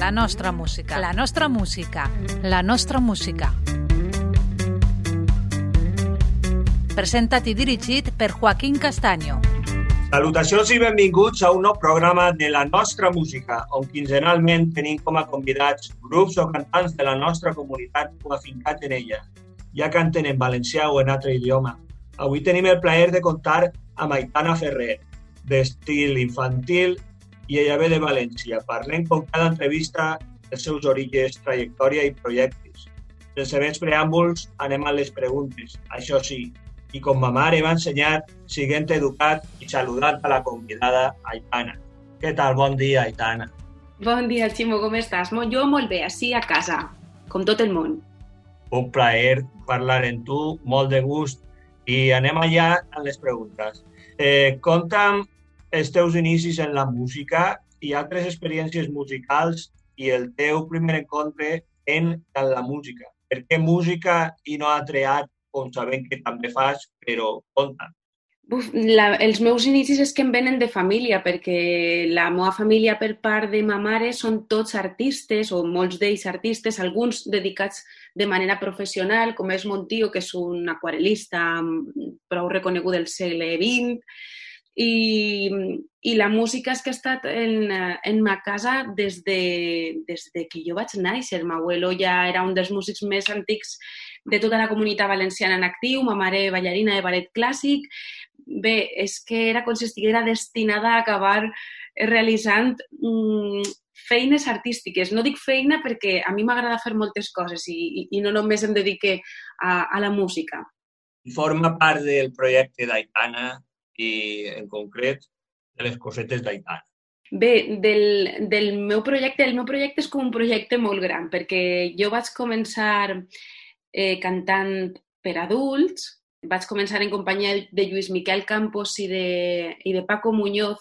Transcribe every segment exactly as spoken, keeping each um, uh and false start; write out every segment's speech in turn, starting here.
La nostra música. La nostra música. La nostra música. Presentat i dirigit per Joaquín Castaño. Salutacions i benvinguts a un nou programa de La nostra música, on quinzenalment tenim com a convidats grups o cantants de la nostra comunitat o afincats en ella, ja canten en valencià o en altre idioma. Avui tenim el plaer de comptar amb Aitana Ferrer, d'estil infantil, i ella ve de València. Parlem com cada entrevista dels seus orígens, trajectòria i projectes. Sense més preàmbuls, anem a les preguntes. Això sí, i com ma mare va ensenyar, siguent educat i saludant a la convidada Aitana. Què tal? Bon dia, Aitana. Bon dia, Ximo, com estàs? Jo molt bé, així a casa, com tot el món. Un plaer parlar amb tu, molt de gust. I anem allà a les preguntes. Eh, conta'm els teus inicis en la música i altres experiències musicals i el teu primer encontre en, en la música. Per què música i no altre art, com sabem que també fas, però conta'm. Uf, la, els meus inicis és que em venen de família, perquè la meva família per part de ma mare són tots artistes, o molts d'ells artistes, alguns dedicats de manera professional, com és mon tio, que és un aquarel·lista prou reconegut del segle vint, i, i la música és que ha estat en, en ma casa des de, des de que jo vaig néixer. Ma abuelo ja era un dels músics més antics de tota la comunitat valenciana en actiu, ma mare ballarina de ballet clàssic. Bé, és que era com si estiguera destinada a acabar realitzant mm, feines artístiques. No dic feina perquè a mi m'agrada fer moltes coses i, i, i no només em dedique a, a la música. Forma part del projecte d'Aitana i, en concret, de les cosetes d'Aitana. Bé, del, del meu projecte, el meu projecte és com un projecte molt gran, perquè jo vaig començar eh, cantant per adults, vaig començar en companyia de Lluís Miquel Campos i de, i de Paco Muñoz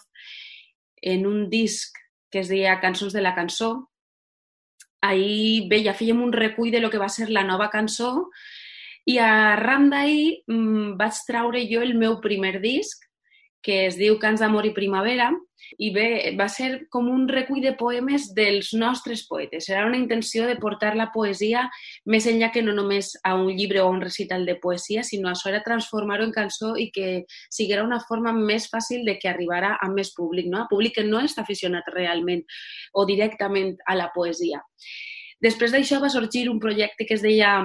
en un disc que es deia Cançons de la cançó. Ahir, bé, ja fèiem un recull de lo que va ser la nova cançó i arran d'ahir mmm, vaig traure jo el meu primer disc, que es diu Cants d'amor i primavera, i bé, va ser com un recull de poemes dels nostres poetes. Era una intenció de portar la poesia més enllà que no només a un llibre o a un recital de poesia, sinó això era transformar-ho en cançó i que siguera una forma més fàcil de que arribara a més públic, no? A públic que no està aficionat realment o directament a la poesia. Després d'això va sorgir un projecte que es deia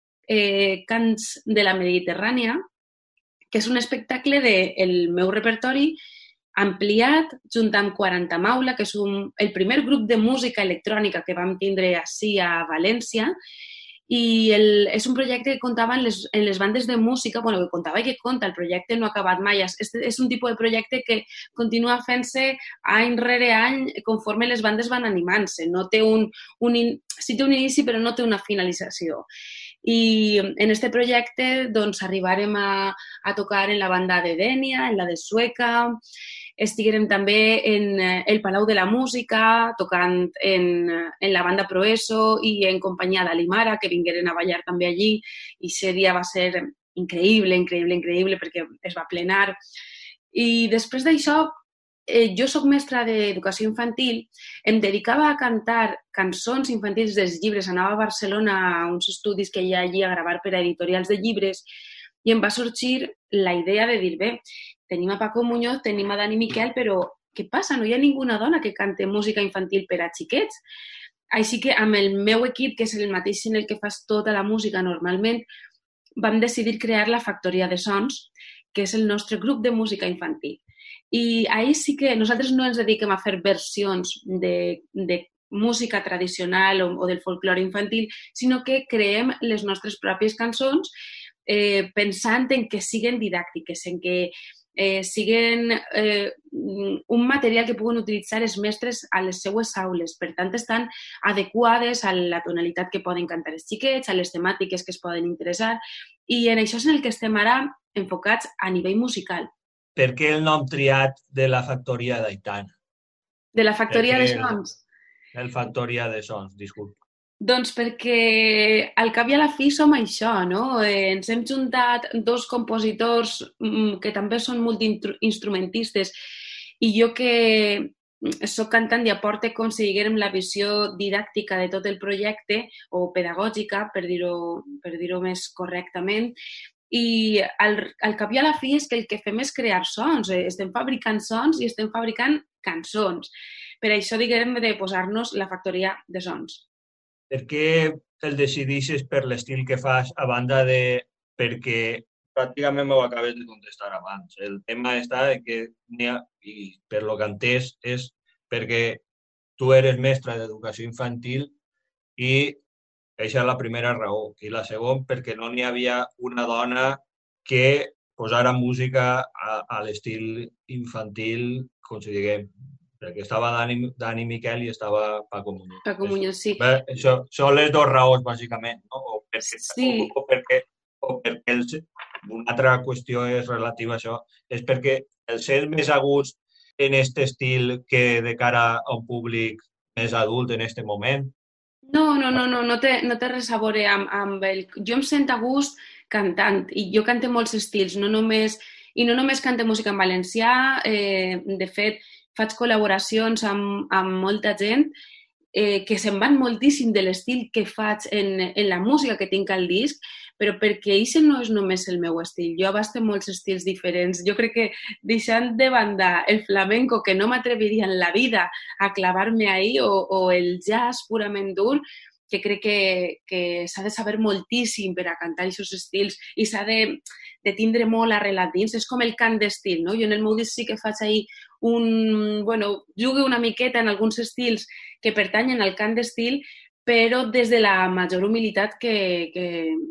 eh, Cants de la Mediterrània, que és un espectacle del meu repertori ampliat, junt amb quaranta Maula, que és un, el primer grup de música electrònica que vam tindre ací a València, i el, és un projecte que comptava en les, en les bandes de música, bueno, que comptava i que compta, el projecte no ha acabat mai, és, és un tipus de projecte que continua fent-se any rere any conforme les bandes van animant-se, no té un, un, sí té un inici però no té una finalització. I en este projecte doncs, arribarem a, a tocar en la banda de Dènia, en la de Sueca, estiguérem també en el Palau de la Música, tocant en, en la banda Proeso i en companyia d'Alimara, que vingueren a ballar també allí, i aquest dia va ser increïble, increïble, increïble, perquè es va plenar. I després d'això, Eh, jo soc mestra d'educació infantil, em dedicava a cantar cançons infantils dels llibres, anava a Barcelona a uns estudis que hi ha allí a gravar per a editorials de llibres i em va sorgir la idea de dir, bé, tenim a Paco Muñoz, tenim a Dani Miquel, però què passa? No hi ha ninguna dona que cante música infantil per a xiquets. Així que amb el meu equip, que és el mateix en el que fas tota la música normalment, vam decidir crear la Factoria de Sons, que és el nostre grup de música infantil. I ahir sí que nosaltres no ens dediquem a fer versions de, de música tradicional o, o del folklore infantil, sinó que creem les nostres pròpies cançons eh, pensant en que siguen didàctiques, en que eh, siguen eh, un material que puguen utilitzar els mestres a les seues aules. Per tant, estan adequades a la tonalitat que poden cantar els xiquets, a les temàtiques que es poden interessar, i en això és en el que estem ara enfocats a nivell musical. Per què el nom triat de la Factoria d'Aitana? De la Factoria de Sons? El Factoria de Sons, disculpa. Doncs perquè al cap i a la fi som això, no? Eh, ens hem juntat dos compositors mm, que també són multiinstrumentistes i jo que soc cantant i aporte, com si diguem, la visió didàctica de tot el projecte, o pedagògica, per dir-ho per dir-ho més correctament, i al, al cap i a la fi és que el que fem és crear sons, estem fabricant sons i estem fabricant cançons. Per això diguem de posar-nos la factoria de sons. Per què el decideixes per l'estil que fas a banda de... perquè pràcticament m'ho acabes de contestar abans. El tema està que n'hi ha, i per lo que entès, és perquè tu eres mestra d'educació infantil i aquesta és la primera raó. I la segona, perquè no n'hi havia una dona que posara música a, a l'estil infantil, com si diguem, perquè estava Dani, Dani Miquel i estava Paco Muñoz. Paco Muñoz, sí. Bé, això són les dues raons, bàsicament, no? O perquè, sí. o, o perquè, o perquè el, una altra qüestió és relativa a això, és perquè el ser més aguts en aquest estil que de cara a un públic més adult en aquest moment. No, no, no, no, no té, no té res a veure amb, amb el... Jo em sento a gust cantant i jo canto molts estils, no només, i no només canto música en valencià, eh, de fet, faig col·laboracions amb, amb molta gent eh, que se'n van moltíssim de l'estil que faig en, en la música que tinc al disc, però perquè això no és només el meu estil. Jo abasto molts estils diferents. Jo crec que deixant de banda el flamenco, que no m'atreviria en la vida a clavar-me ahí, o, o el jazz purament dur, que crec que, que s'ha de saber moltíssim per a cantar aquests estils i s'ha de, de tindre molt arrelat dins. És com el cant d'estil, no? Jo en el meu disc sí que faig ahí un... Bueno, jugo una miqueta en alguns estils que pertanyen al cant d'estil, però des de la major humilitat que, que,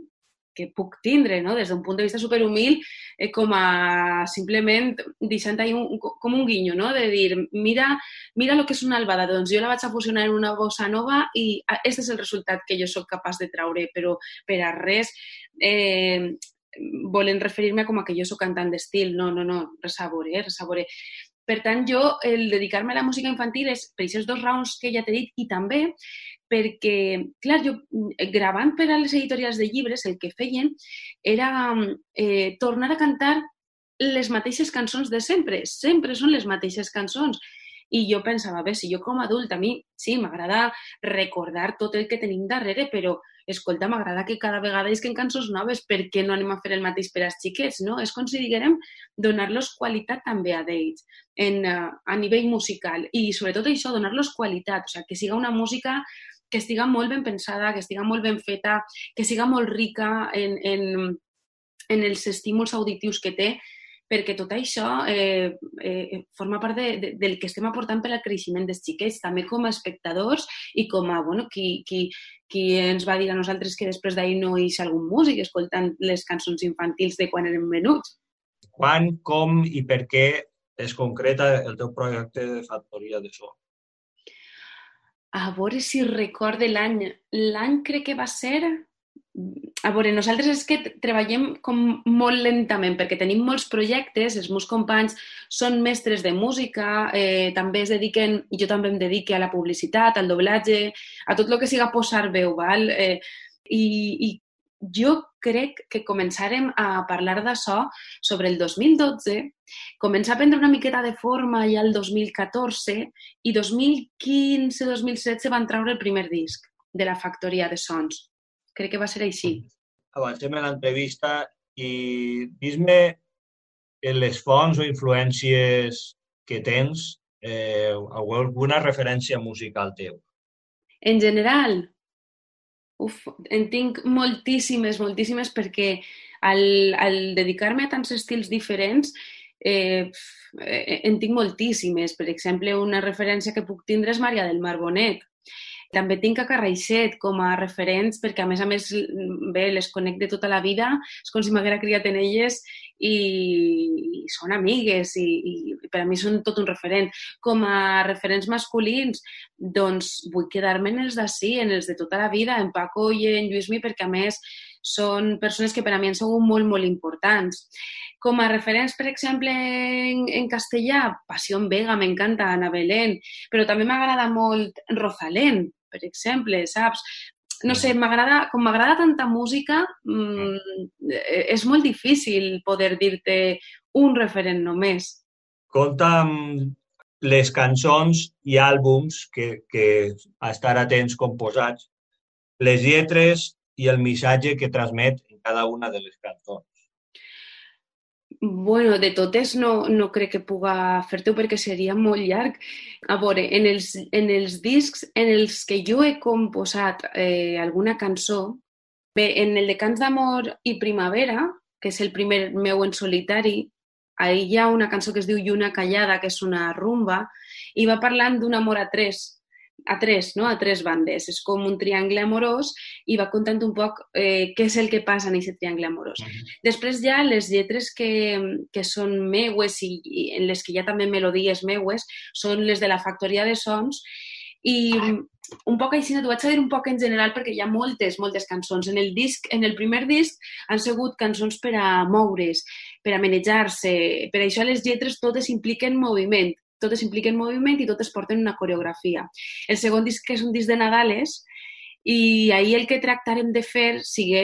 que puc tindre, no? Des d'un punt de vista superhumil, eh, com a simplement deixant ahí un, com un guinyo, no? De dir, mira, mira el que és una albada, doncs jo la vaig a fusionar en una bossa nova i aquest és el resultat que jo sóc capaç de traure, però per a res eh, volen referir-me com a que jo sóc cantant d'estil. No, no, no, res a veure, eh? res a veure. Per tant, jo, el dedicar-me a la música infantil és per aquestes dos raons que ja t'he dit i també perquè, clar, jo gravant per a les editorials de llibres el que feien era eh, tornar a cantar les mateixes cançons de sempre. Sempre són les mateixes cançons. I jo pensava, bé, si jo com a adult, a mi sí, m'agrada recordar tot el que tenim darrere, però, escolta, m'agrada que cada vegada isquen cançons noves, per què no anem a fer el mateix per als xiquets, no? És com si diguem donar-los qualitat també a d'ells en, uh, a nivell musical. I sobretot això, donar-los qualitat, o sigui, que siga una música que estiga molt ben pensada, que estiga molt ben feta, que siga molt rica en, en, en els estímuls auditius que té, perquè tot això eh, eh, forma part de, de, del que estem aportant per al creixement dels xiquets, també com a espectadors i com a, bueno, qui, qui, qui ens va dir a nosaltres que després d'ahir no hi és algun músic escoltant les cançons infantils de quan eren menuts. Quan, com i per què es concreta el teu projecte de factoria de so? A veure si recorde l'any. L'any crec que va ser... A veure, nosaltres és que treballem com molt lentament perquè tenim molts projectes, els meus companys són mestres de música, eh, també es dediquen, i jo també em dedique a la publicitat, al doblatge, a tot el que siga posar veu, val? Eh, i, i jo crec que començarem a parlar d'això sobre el dos mil dotze, començar a prendre una miqueta de forma ja el dos mil catorze i dos mil quinze dos mil setze van treure el primer disc de la factoria de sons. Crec que va ser així. Avancem en l'entrevista i dis-me les fonts o influències que tens, eh, alguna referència musical teu? En general, uf, en tinc moltíssimes, moltíssimes, perquè al, al dedicar-me a tants estils diferents eh, en tinc moltíssimes. Per exemple, una referència que puc tindre és Maria del Mar Bonet. També tinc a Carraixet com a referents perquè, a més a més, bé, les conec de tota la vida, és com si m'haguera criat en elles i, i són amigues i, i per a mi són tot un referent. Com a referents masculins, doncs vull quedar-me en els d'ací, en els de tota la vida, en Paco i en Lluïsmi, perquè a més són persones que per a mi han sigut molt, molt importants. Com a referents, per exemple, en, en castellà, Pasión Vega, m'encanta, Ana Belén, però també m'agrada molt Rosalén, per exemple, saps? No sé, m'agrada, com m'agrada tanta música, mmm, és molt difícil poder dir-te un referent només. Compta amb les cançons i àlbums que, que estar atents com posats, les lletres i el missatge que transmet en cada una de les cançons. Bueno, de totes no, no crec que puga fer-te-ho perquè seria molt llarg. A veure, en els, en els discs en els que jo he composat eh, alguna cançó, bé, en el de Cants d'amor i primavera, que és el primer meu en solitari, ahí hi ha una cançó que es diu Lluna callada, que és una rumba, i va parlant d'un amor a tres, a tres, no? A tres bandes. És com un triangle amorós i va contant un poc eh, què és el que passa en aquest triangle amorós. Uh-huh. Després hi ha les lletres que, que són meues i, i en les que hi ha també melodies meues, són les de la Factoria de Sons, i un poc així, no t'ho vaig a dir un poc en general perquè hi ha moltes, moltes cançons. En el disc, en el primer disc han sigut cançons per a moure's, per a manejar-se, per això les lletres totes impliquen moviment, totes impliquen moviment i totes porten una coreografia. El segon disc, que és un disc de Nadales, i ahir el que tractarem de fer sigui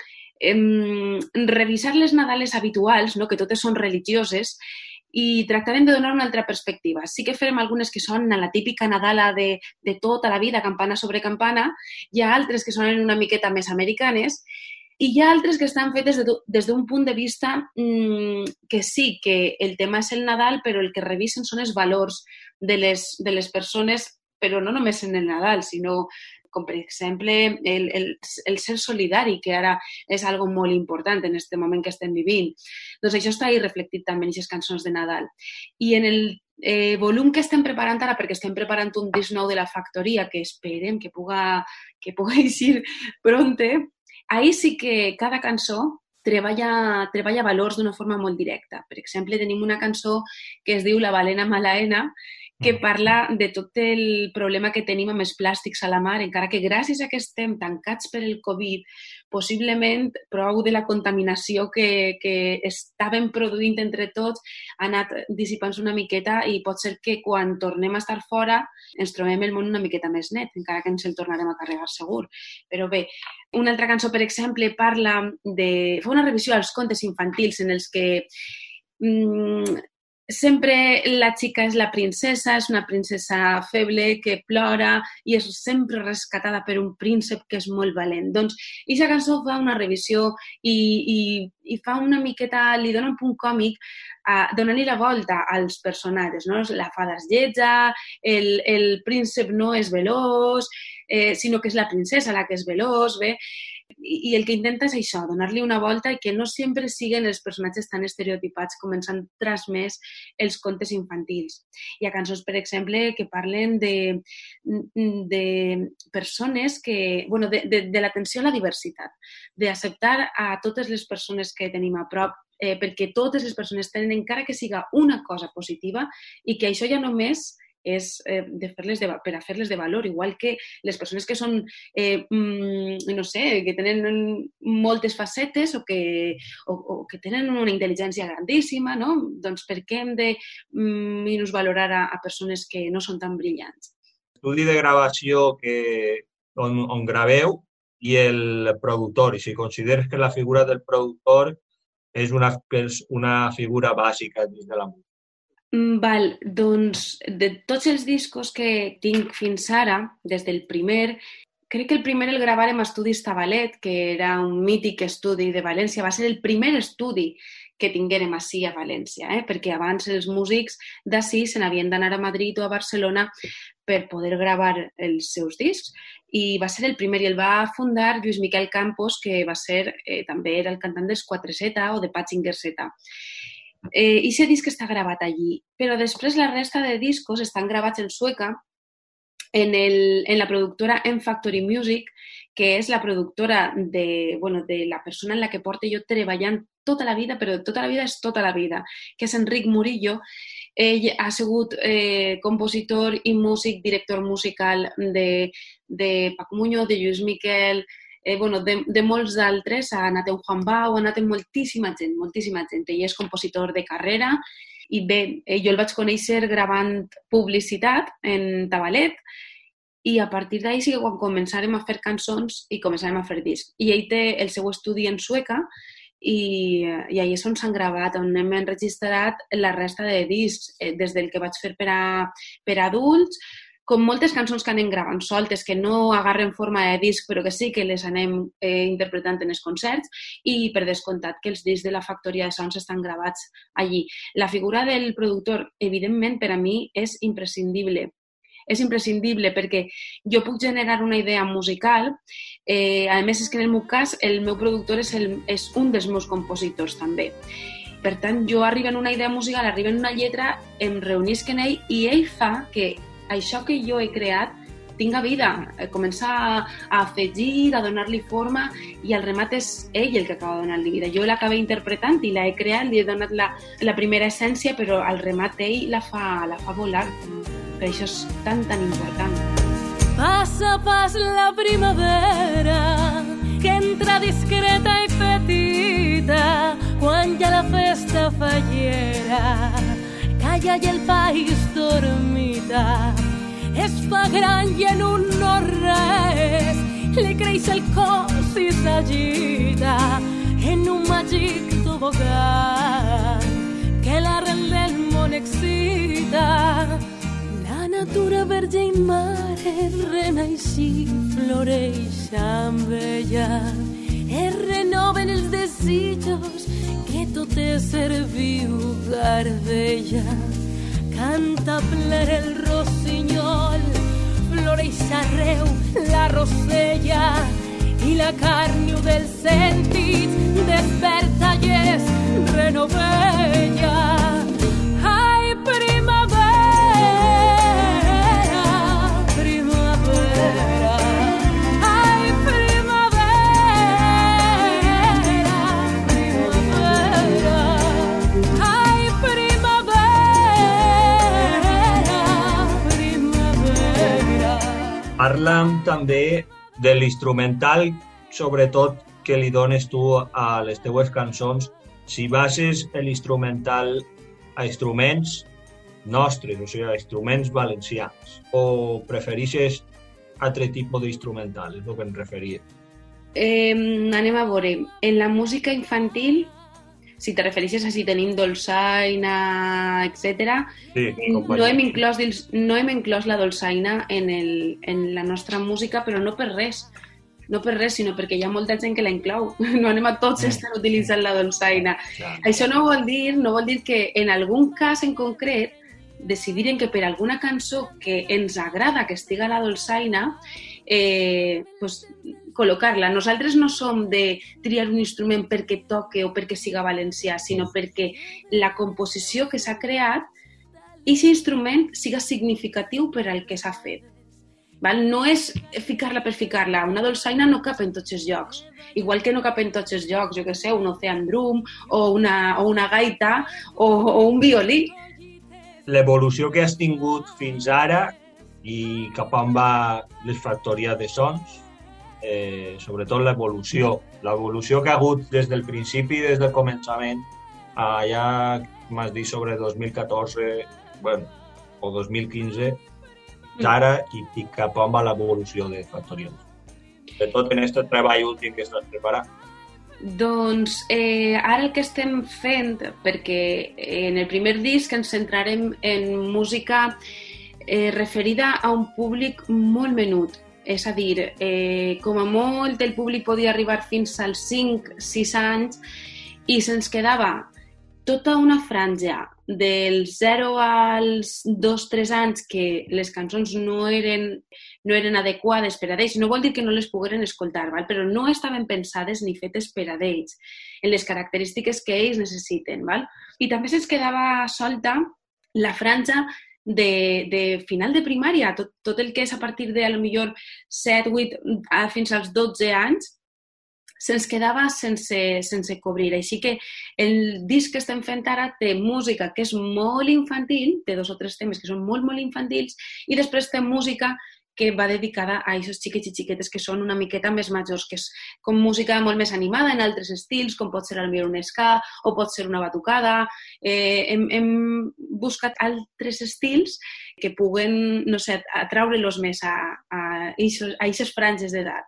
eh, revisar les Nadales habituals, no? Que totes són religioses, i tractarem de donar una altra perspectiva. Sí que farem algunes que són a la típica Nadala de, de tota la vida, campana sobre campana, hi ha altres que són una miqueta més americanes, i hi ha altres que estan fetes des d'un punt de vista mmm, que sí, que el tema és el Nadal, però el que revisen són els valors de les, de les persones, però no només en el Nadal, sinó com per exemple el, el, el ser solidari, que ara és algo molt important en aquest moment que estem vivint. Doncs això està ahí reflectit també en aquestes cançons de Nadal. I en el eh, volum que estem preparant ara, perquè estem preparant un disc nou de la Factoria, que esperem que puga, que puga eixir pronte, ahí sí que cada cançó treballa, treballa valors d'una forma molt directa. Per exemple, tenim una cançó que es diu La balena malaena, que parla de tot el problema que tenim amb els plàstics a la mar, encara que gràcies a que estem tancats per el Covid, possiblement prou de la contaminació que, que estàvem produint entre tots ha anat dissipant-se una miqueta i pot ser que quan tornem a estar fora ens trobem el món una miqueta més net, encara que ens el tornarem a carregar segur. Però bé, una altra cançó, per exemple, parla de... fa una revisió als contes infantils en els que mmm, sempre la xica és la princesa, és una princesa feble que plora i és sempre rescatada per un príncep que és molt valent. Doncs aquesta cançó fa una revisió i, i, i fa una miqueta, li dona un punt còmic uh, donant-li la volta als personatges, no? La fada és lletja, el, el príncep no és veloç, eh, sinó que és la princesa la que és veloç, bé? I, i el que intenta és això, donar-li una volta i que no sempre siguen els personatges tan estereotipats com ens han transmès els contes infantils. Hi ha cançons, per exemple, que parlen de, de persones que... bueno, de, de, de l'atenció a la diversitat, d'acceptar a totes les persones que tenim a prop, eh, perquè totes les persones tenen, encara que siga una cosa positiva, i que això ja només és eh, de fer-les de, per a fer-les de valor, igual que les persones que són, eh, mm, no sé, que tenen moltes facetes o que, o, o que tenen una intel·ligència grandíssima, no? Doncs per què hem de mm, minusvalorar a, a persones que no són tan brillants? L'estudi de gravació que, on, on graveu i el productor, i si consideres que la figura del productor és una, una figura bàsica dins de la música. Val, doncs de tots els discos que tinc fins ara, des del primer, crec que el primer el gravarem a Estudis Tabalet, que era un mític estudi de València, va ser el primer estudi que tinguérem ací a València, eh? Perquè abans els músics d'ací se n'havien d'anar a Madrid o a Barcelona per poder gravar els seus discs, i va ser el primer, i el va fundar Lluís Miquel Campos, que va ser, eh, també era el cantant dels quatre zeta o de Patchinger Z. Eh, I aquest disc està gravat allí, però després la resta de discos estan gravats en sueca en, el, en la productora M Factory Music, que és la productora de, bueno, de la persona en la que porto jo treballant tota la vida, però tota la vida és tota la vida, que és Enric Murillo. Ell ha sigut eh, compositor i músic, director musical de, de Paco Muñoz, de Lluís Miquel, Eh, bueno, de, de molts d'altres, ha anat en Juan Bau, ha anat en moltíssima gent, moltíssima gent. Ell és compositor de carrera i bé, eh, jo el vaig conèixer gravant publicitat en Tabalet i a partir d'ahir sí que quan començàrem a fer cançons i començàrem a fer discs. I ell té el seu estudi en sueca i, i allà és on s'han gravat, on hem enregistrat la resta de discs, des del que vaig fer per a, per a adults, com moltes cançons que anem gravant soltes, que no agarren forma de disc, però que sí que les anem eh, interpretant en els concerts, i per descomptat que els discs de la Factoria de Sons estan gravats allí. La figura del productor, evidentment, per a mi és imprescindible. És imprescindible perquè jo puc generar una idea musical, eh, a més és que en el meu cas el meu productor és, el, és un dels meus compositors també. Per tant, jo arribo en una idea musical, arribo en una lletra, em reunisc en ell i ell fa que això que jo he creat tinga vida, comença a, a afegir, a donar-li forma i al remat és ell el que acaba donant-li vida. Jo l'acabé interpretant i l'he creat, li he donat la, la primera essència, però al remat ell la fa, la fa volar. Per això és tan, tan important. Passa pas la primavera, que entra discreta i petita, quan ja la festa fallera calla i el país dormita. Es fa gran i en un no res li creix el cos i s'agita en un màgic tobogan que l'arrel del món excita. La natura verge i mare renaixi, floreix amb ella, es renoven els desitjos que tot ésser viu garbella. Canta ple el rossinyol, floreix arreu la rosella i la carn dels sentits desperta i es renovella. Ai, primavera, primavera, ai, primavera, primavera, ai, primavera. Parla'm també de l'instrumental, sobretot que li dones tu a les teues cançons, si bases l'instrumental a instruments nostres, o sigui, a instruments valencians, o preferixes altre tipus d'instrumental, és el que em referia. Eh, anem a veure, en la música infantil, si te refereixes a si tenim dolçaina, etcètera, Sí, no hem inclòs, dins- no hem inclòs la dolçaina en, el, en la nostra música, però no per res. No per res, sinó perquè hi ha molta gent que la inclou. No anem a tots estar utilitzant la dolçaina. Clar. Això no vol dir, no vol dir que en algun cas en concret decidiren que per alguna cançó que ens agrada que estiga la dolçaina, eh, pues, col·locar-la. Nosaltres no som de triar un instrument perquè toque o perquè siga valencià, sinó perquè la composició que s'ha creat, aquest instrument siga significatiu per al que s'ha fet. Val? No és ficar-la per ficar-la. Una dolçaina no cap en tots els llocs. Igual que no cap en tots els llocs, jo què sé, un ocean drum o una, o una gaita o, o un violí. L'evolució que has tingut fins ara i cap on va les factories de sons, eh, sobretot l'evolució. L'evolució que ha hagut des del principi, des del començament, allà m'has dit sobre dos mil catorze, bueno, o dos mil quinze, ara i, i cap on va l'evolució de factories. Sobretot en aquest treball últim que estàs preparant. Doncs eh, ara el que estem fent, perquè en el primer disc ens centrarem en música eh, referida a un públic molt menut. És a dir, eh, com a molt el públic podia arribar fins als cinc sis anys i se'ns quedava tota una franja dels zero als dos tres anys que les cançons no eren, no eren adequades per a ells. No vol dir que no les pogueren escoltar, val? Però no estaven pensades ni fetes per a ells, en les característiques que ells necessiten. Val? I també se'ns quedava solta la franja de, de final de primària, tot, tot el que és a partir de, a lo millor, set, vuit, fins als dotze anys, se'ns quedava sense, sense cobrir. Així que el disc que estem fent ara té música que és molt infantil, té dos o tres temes que són molt, molt infantils, i després té música que va dedicada a aquests xiquets i xiquetes que són una miqueta més majors, que és com música molt més animada en altres estils, com pot ser potser un ska o pot ser una batucada. Eh, hem, hem buscat altres estils que puguen, no sé, atraure-los més a aquestes franges d'edats,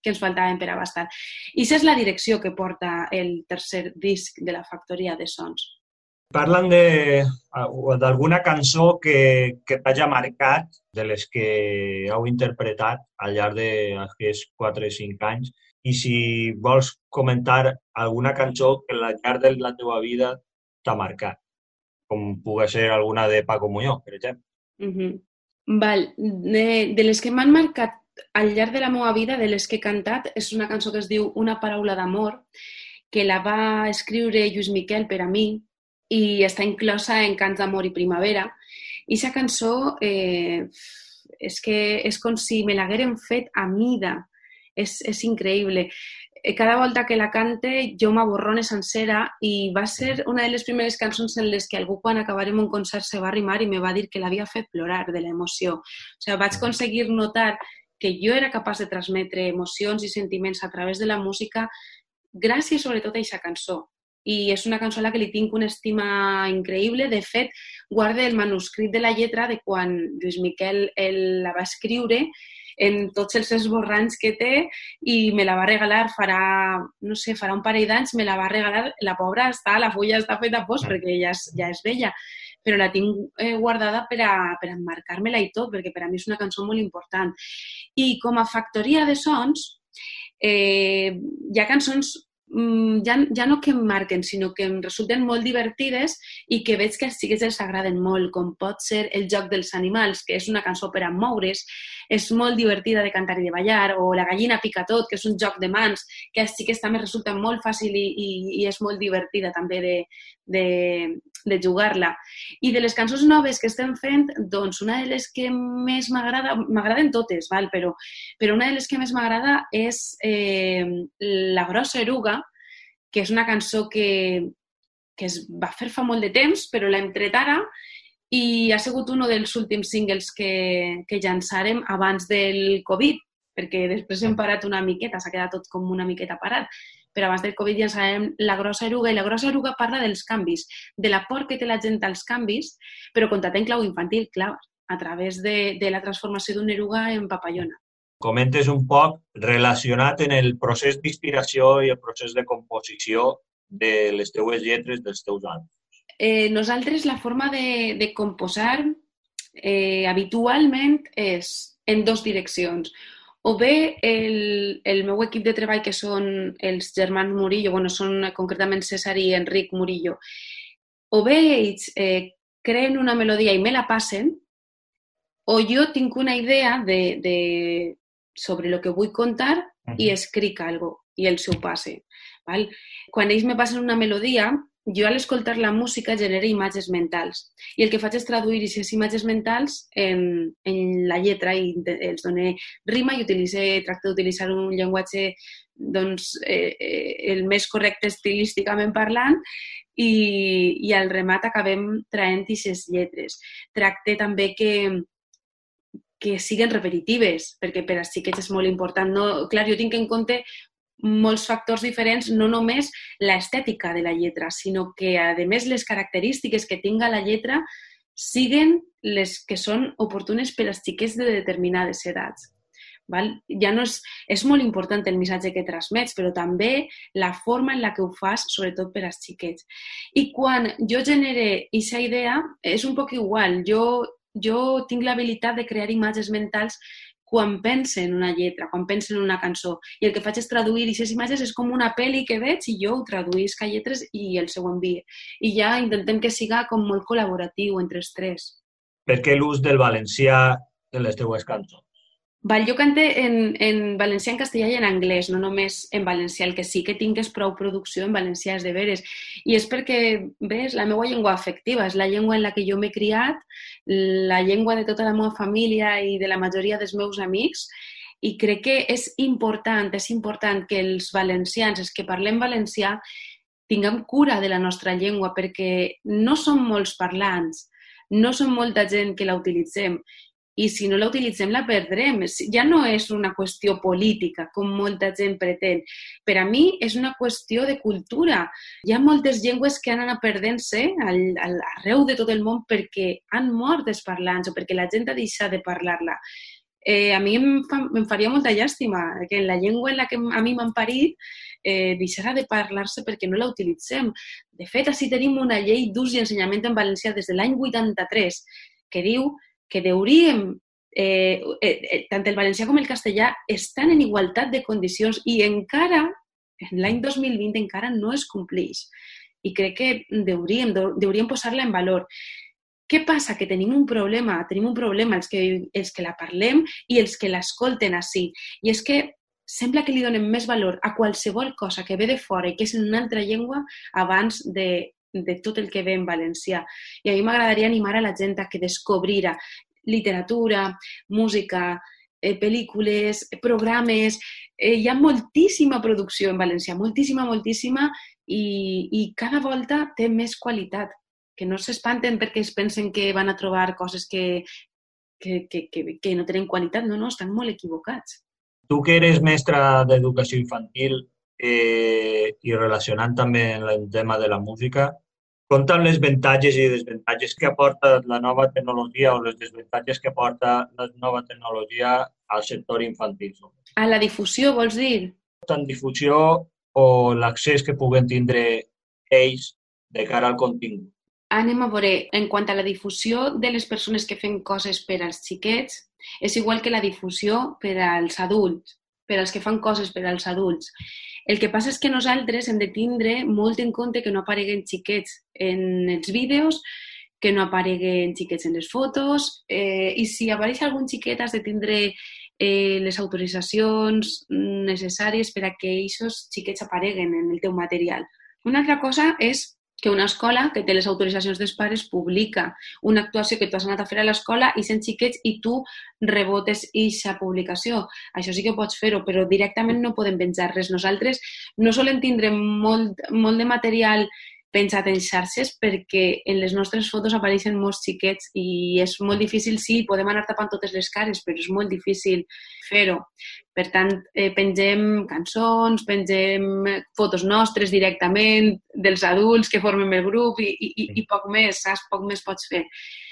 que ens faltaven per abastar. I aquesta és la direcció que porta el tercer disc de la Factoria de Sons. Parlen de- d'alguna cançó que, que t'hagi marcat, de les que heu interpretat al llarg d'aquests quatre o cinc anys, i si vols comentar alguna cançó que al llarg de la teva vida t'ha marcat, com pugui ser alguna de Paco Muñoz, per exemple. Uh-huh. Val. De, de les que m'han marcat al llarg de la meva vida, de les que he cantat, és una cançó que es diu Una paraula d'amor, que la va escriure Lluís Miquel per a mi i està inclosa en Cants d'amor i primavera. I aquesta cançó eh, és que és com si me l'hagueren fet a mida. És, és increïble. Cada volta que la cante jo m'aborrone sencera i va ser una de les primeres cançons en les que algú quan acabarem un concert se va arrimar i me va dir que l'havia fet plorar de l'emoció. O sigui, vaig aconseguir notar que jo era capaç de transmetre emocions i sentiments a través de la música gràcies sobretot a aquesta cançó. I és una cançó a la que li tinc una estima increïble. De fet, guarde el manuscrit de la lletra de quan Lluís Miquel el, la va escriure en tots els esborranys que té i me la va regalar farà, no sé, farà un parell d'anys, me la va regalar, la pobra està, la fulla està feta a pos perquè ja és, ja és vella, però la tinc eh, guardada per a, per a emmarcar-me-la i tot, perquè per a mi és una cançó molt important. I com a Factoria de Sons, eh, hi ha cançons ja, ja no que em marquen, sinó que em resulten molt divertides i que veig que als xiquets els agraden molt, com pot ser El joc dels animals, que és una cançó per a moure's, és molt divertida de cantar i de ballar, o La gallina pica tot, que és un joc de mans, que als xiquets també resulta molt fàcil i, i, i és molt divertida també de, de, de jugar-la. I de les cançons noves que estem fent, doncs una de les que més m'agrada, m'agraden totes, val? Però, però una de les que més m'agrada és eh, La grossa eruga, que és una cançó que, que es va fer fa molt de temps, però l'hem tret ara i ha sigut un dels últims singles que, que llançarem abans del Covid, perquè després hem parat una miqueta, s'ha quedat tot com una miqueta parat, però abans del Covid llançarem La grossa eruga, i La grossa eruga parla dels canvis, de la por que té la gent als canvis, però contat en clau infantil, clar, a través de, de la transformació d'una eruga en papallona. Comentes un poc relacionat en el procés d'inspiració i el procés de composició de les teues lletres dels teus àlbums. Eh, nosaltres la forma de, de composar eh, habitualment és en dos direccions. O bé el, el meu equip de treball, que són els germans Murillo, bueno, són concretament César i Enric Murillo, o bé ells eh, creen una melodia i me la passen, o jo tinc una idea de, de, sobre el que vull contar i escric alguna cosa i els ho passe. Val? Quan ells me passen una melodia, jo a l'escoltar la música genero imatges mentals i el que faig és traduir aquestes imatges mentals en, en la lletra i els dono rima i utilice, tracto d'utilitzar un llenguatge doncs, eh, eh, el més correcte estilísticament parlant i, i al remat acabem traient aquestes lletres. Tracte també que que siguen repetitives, perquè per als xiquets és molt important. No, clar, jo tinc en compte molts factors diferents, no només l'estètica de la lletra, sinó que, a més, les característiques que tinga la lletra siguen les que són oportunes per als xiquets de determinades edats. Val? Ja no és, és molt important el missatge que transmets, però també la forma en la que ho fas, sobretot per als xiquets. I quan jo genere aquesta idea, és un poc igual. Jo Jo tinc l'habilitat de crear imatges mentals quan pense en una lletra, quan pense en una cançó. I el que faig és traduir aquestes imatges, és com una pel·li que veig i jo ho traduïsc a lletres i el seu envie. I ja intentem que siga com molt col·laboratiu entre els tres. Per què l'ús del valencià en les teues cançons? Val, jo cante en, en valencià, en castellà i en anglès, no només en valencià. El que sí que tinc és prou producció en valencià, és de veres. I és perquè, bé, és la meva llengua afectiva, és la llengua en la que jo m'he criat, la llengua de tota la meva família i de la majoria dels meus amics, i crec que és important, és important que els valencians, els que parlem valencià, tinguem cura de la nostra llengua, perquè no som molts parlants, no som molta gent que la utilitzem, i si no la utilitzem la perdrem. Ja no és una qüestió política, com molta gent pretén. Per a mi és una qüestió de cultura. Hi ha moltes llengües que han anat perdent-se arreu de tot el món perquè han mort els parlants o perquè la gent ha deixat de parlar-la. eh, a mi em, fa, em faria molta llàstima que en la llengua en la que a mi m'han parit eh, deixarà de parlar-se perquè no la utilitzem. De fet, així tenim una llei d'ús i ensenyament en valencià des de l'any vuitanta-tres que diu que hauríem, eh, eh, tant el valencià com el castellà estan en igualtat de condicions i encara, en l'any dos mil vint, encara no es compleix. I crec que hauríem, hauríem posar-la en valor. Què passa? Que tenim un problema, tenim un problema els que, els que la parlem i els que l'escolten així. I és que sembla que li donem més valor a qualsevol cosa que ve de fora i que és en una altra llengua abans de, de tot el que ve en valencià. I a mi m'agradaria animar a la gent a que descobrira literatura, música, eh, pel·lícules, programes. Eh, hi ha moltíssima producció en valencià, moltíssima, moltíssima, i, i cada volta té més qualitat. Que no s'espanten perquè es pensen que van a trobar coses que, que, que, que, que no tenen qualitat. No, no, estan molt equivocats. Tu que eres mestra d'educació infantil eh, i relacionant també el tema de la música, compta'm les avantatges i desavantatges que aporta la nova tecnologia o les desavantatges que aporta la nova tecnologia al sector infantil. A la difusió, vols dir? Tant difusió o l'accés que puguen tindre ells de cara al contingut. Anem a veure, en quant a la difusió de les persones que fan coses per als xiquets, és igual que la difusió per als adults, per als que fan coses per als adults. El que passa és que nosaltres hem de tindre molt en compte que no apareguen xiquets en els vídeos, que no apareguen xiquets en les fotos, eh, i si apareix algun xiquet has de tindre eh, les autoritzacions necessàries per a que aquests xiquets apareguen en el teu material. Una altra cosa és que una escola que té les autoritzacions dels pares publica una actuació que tu has anat a fer a l'escola i sent xiquets i tu rebotes aquesta publicació. Això sí que pots fer-ho, però directament no podem penjar res. Nosaltres no solem tindre molt, molt de material penjat en xarxes perquè en les nostres fotos apareixen molts xiquets i és molt difícil, sí, podem anar tapant totes les cares, però és molt difícil fer-ho. Per tant, eh, pengem cançons, pengem fotos nostres directament, dels adults que formem el grup i, i, i poc més, saps? Poc més pots fer.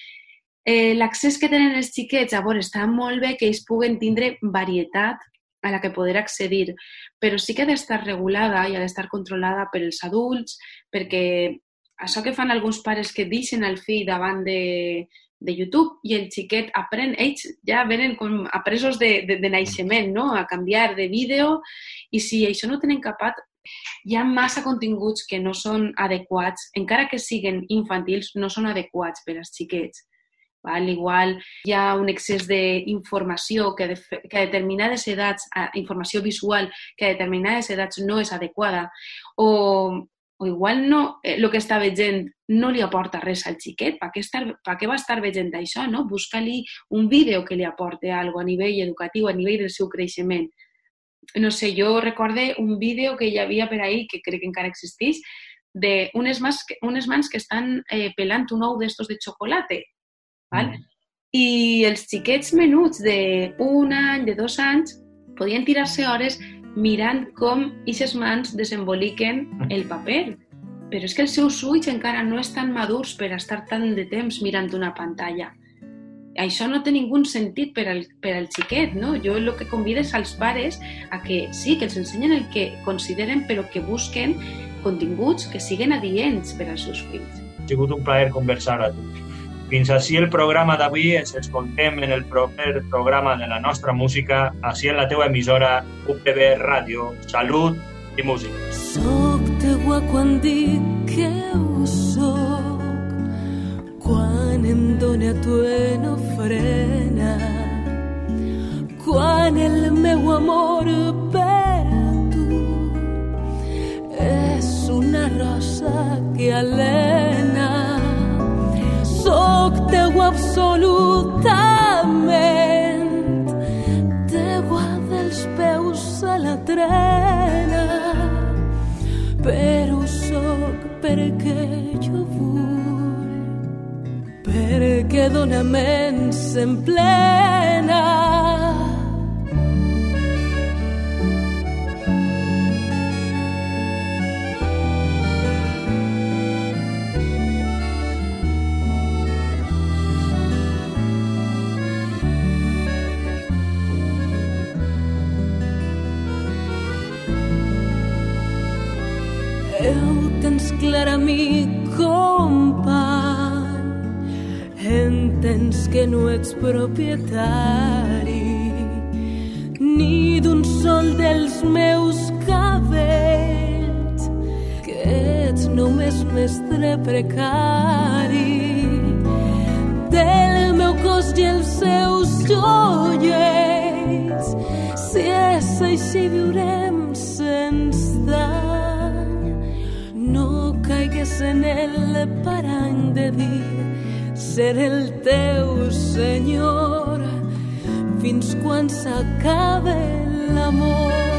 Eh, l'accés que tenen els xiquets, a veure, està molt bé que ells puguen tindre varietat a la que poder accedir, però sí que ha d'estar regulada i ha d'estar controlada per els adults, perquè això que fan alguns pares que deixen el fill davant de, de YouTube i el xiquet aprèn, ells ja venen com apresos de, de, de naixement, no? A canviar de vídeo, i si això no tenen capat, hi ha massa continguts que no són adequats, encara que siguin infantils, no són adequats per als xiquets. Val? Igual hi ha un excés d'informació que, de, que a determinades edats, informació visual que a determinades edats no és adequada, o, o igual no, el que està veient no li aporta res al xiquet. Per què, estar, per què va estar veient això? No? Busca-li un vídeo que li aporte alguna cosa a nivell educatiu, a nivell del seu creixement. No sé, jo recorde un vídeo que hi havia per ahí, que crec que encara existeix, d'unes mans, unes mans que estan eh, pelant un ou d'estos de xocolata. Val? I els xiquets menuts d'un any, de dos anys, podien tirar-se hores mirant com aquestes mans desemboliquen el paper. Però és que els seus ulls encara no estan madurs per estar tant de temps mirant una pantalla. Això no té ningú sentit per al, per al xiquet, no? Jo el que convido és als pares a que sí, que els ensenyen el que consideren, però que busquen continguts que siguin adients per als seus fills. Ha sigut un plaer conversar amb tu. Fins així el programa d'avui, ens escoltem en el proper programa de la nostra música, així en la teua emissora U P B Ràdio. Salut i música. Soc teua quan dic que ho soc, quan em dóna a tu en ofrena, quan el meu amor per tu és una rosa que alena. Soc teu absolutament, teua dels peus a la trena, però soc perquè jo vull, perquè dóna ments en plena. clara mi company, entens que no ets propietari ni d'un sol dels meus cabells, que ets només mestre precari del meu cos i els seus joiells. Si és així viurem sense dany, no caigues en el parany de dir ser el teu senyor fins quan s'acabe l'amor.